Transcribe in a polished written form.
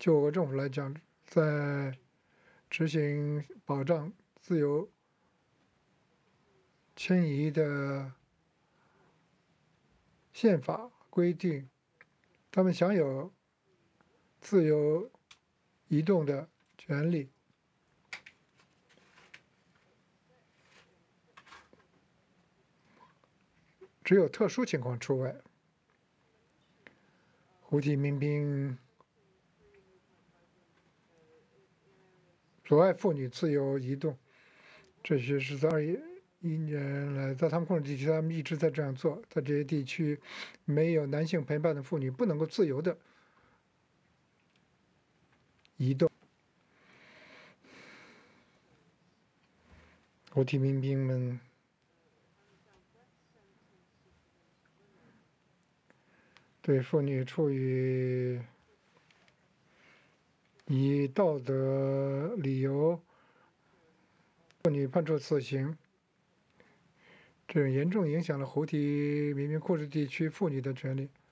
就我国政府来讲，在执行保障自由迁移的宪法规定，他们享有自由移动的权利。只有特殊情况除外。胡提民兵阻碍妇女自由移动，这些是在21年来，在他们控制地区，他们一直在这样做。在这些地区，没有男性陪伴的妇女不能够自由的移动。胡提民兵们对妇女处于以道德理由妇女判处死刑，这严重影响了胡提民兵控制地区妇女的权利。